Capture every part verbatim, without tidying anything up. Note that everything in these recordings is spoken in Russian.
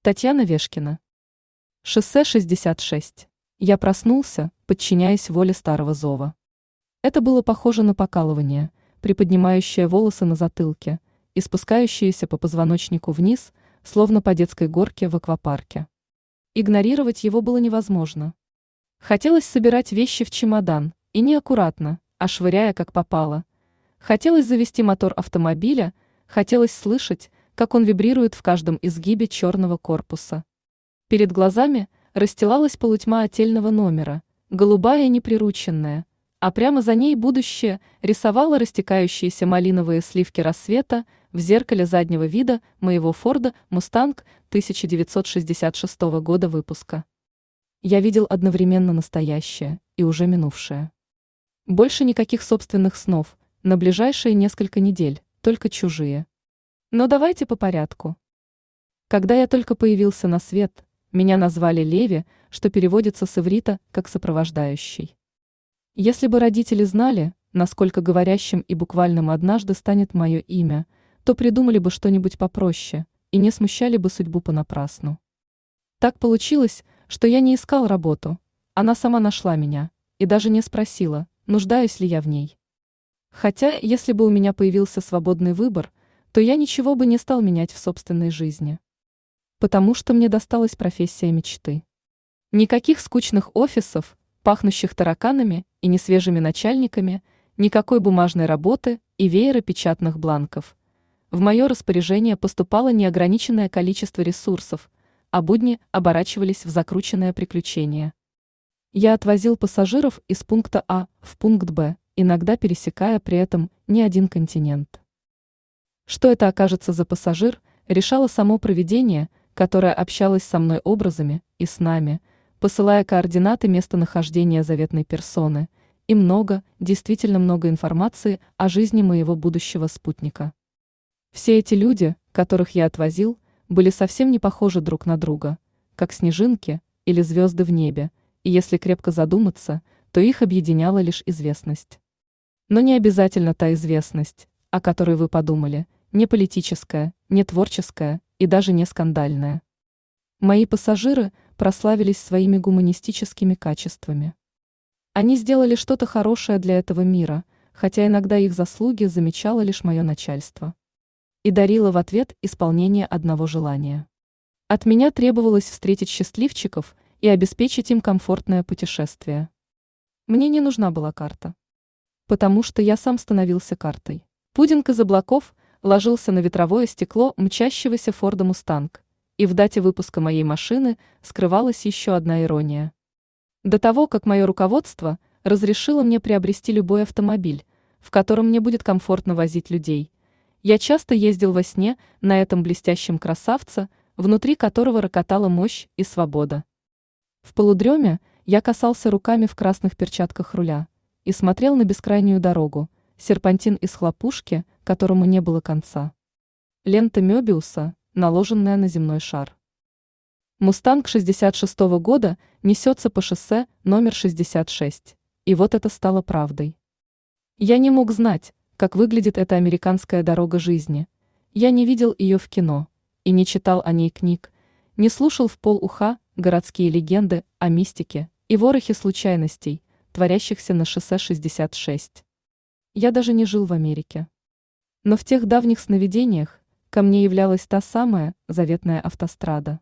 Татьяна Вешкина. Шоссе шестьдесят шесть. Я проснулся, подчиняясь воле старого зова. Это было похоже на покалывание, приподнимающее волосы на затылке и спускающееся по позвоночнику вниз, словно по детской горке в аквапарке. Игнорировать его было невозможно. Хотелось собирать вещи в чемодан, и не аккуратно, а швыряя как попало. Хотелось завести мотор автомобиля, хотелось слышать, как он вибрирует в каждом изгибе черного корпуса. Перед глазами расстилалась полутьма отельного номера, голубая и неприрученная, а прямо за ней будущее рисовало растекающиеся малиновые сливки рассвета в зеркале заднего вида моего Форда Мустанг тысяча девятьсот шестьдесят шестого года выпуска. Я видел одновременно настоящее и уже минувшее. Больше никаких собственных снов, на ближайшие несколько недель, только чужие. Но давайте по порядку. Когда я только появился на свет, меня назвали Леви, что переводится с иврита как «сопровождающий». Если бы родители знали, насколько говорящим и буквальным однажды станет мое имя, то придумали бы что-нибудь попроще и не смущали бы судьбу понапрасну. Так получилось, что я не искал работу, она сама нашла меня и даже не спросила, нуждаюсь ли я в ней. Хотя, если бы у меня появился свободный выбор, то я ничего бы не стал менять в собственной жизни. Потому что мне досталась профессия мечты. Никаких скучных офисов, пахнущих тараканами и несвежими начальниками, никакой бумажной работы и веера печатных бланков. В мое распоряжение поступало неограниченное количество ресурсов, а будни оборачивались в закрученное приключение. Я отвозил пассажиров из пункта А в пункт Б, иногда пересекая при этом не один континент. Что это окажется за пассажир, решало само провидение, которое общалось со мной образами и снами, посылая координаты местонахождения заветной персоны, и много, действительно много информации о жизни моего будущего спутника. Все эти люди, которых я отвозил, были совсем не похожи друг на друга, как снежинки или звезды в небе, и если крепко задуматься, то их объединяла лишь известность. Но не обязательно та известность, о которой вы подумали, не политическая, не творческая и даже не скандальная. Мои пассажиры прославились своими гуманистическими качествами. Они сделали что-то хорошее для этого мира, хотя иногда их заслуги замечало лишь мое начальство. И дарило в ответ исполнение одного желания. От меня требовалось встретить счастливчиков и обеспечить им комфортное путешествие. Мне не нужна была карта. Потому что я сам становился картой. Пудинг из облаков ложился на ветровое стекло мчащегося Форда Мустанг, и в дате выпуска моей машины скрывалась еще одна ирония. До того, как мое руководство разрешило мне приобрести любой автомобиль, в котором мне будет комфортно возить людей, я часто ездил во сне на этом блестящем красавце, внутри которого рокотала мощь и свобода. В полудреме я касался руками в красных перчатках руля и смотрел на бескрайнюю дорогу, серпантин из хлопушки, которому не было конца. Лента Мёбиуса, наложенная на земной шар. Мустанг шестьдесят шестого года несется по шоссе номер шестьдесят шесть, и вот это стало правдой. Я не мог знать, как выглядит эта американская дорога жизни. Я не видел ее в кино и не читал о ней книг, не слушал в полуха городские легенды о мистике и ворохе случайностей, творящихся на шоссе шестьдесят шесть. Я даже не жил в Америке. Но в тех давних сновидениях ко мне являлась та самая заветная автострада.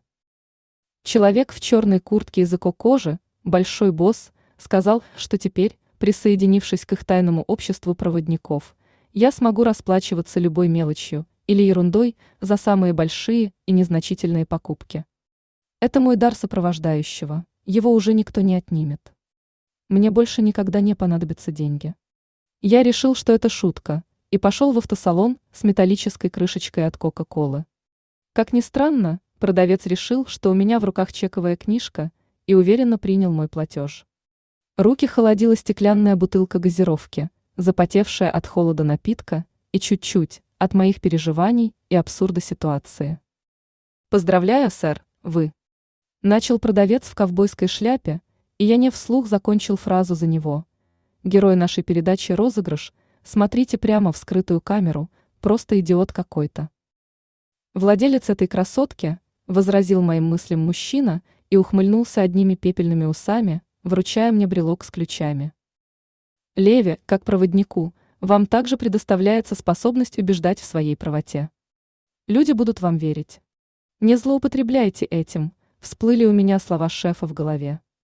Человек в черной куртке из эко-кожи, большой босс, сказал, что теперь, присоединившись к их тайному обществу проводников, я смогу расплачиваться любой мелочью или ерундой за самые большие и незначительные покупки. Это мой дар сопровождающего, его уже никто не отнимет. Мне больше никогда не понадобятся деньги. Я решил, что это шутка, и пошел в автосалон с металлической крышечкой от Кока-Колы. Как ни странно, продавец решил, что у меня в руках чековая книжка, и уверенно принял мой платеж. Руки холодила стеклянная бутылка газировки, запотевшая от холода напитка и чуть-чуть от моих переживаний и абсурда ситуации. «Поздравляю, сэр, вы!» Начал продавец в ковбойской шляпе, и я не вслух закончил фразу за него. Герой нашей передачи «Розыгрыш», смотрите прямо в скрытую камеру, просто идиот какой-то. Владелец этой красотки, возразил моим мыслям мужчина и ухмыльнулся одними пепельными усами, вручая мне брелок с ключами. Леви, как проводнику, вам также предоставляется способность убеждать в своей правоте. Люди будут вам верить. Не злоупотребляйте этим, всплыли у меня слова шефа в голове.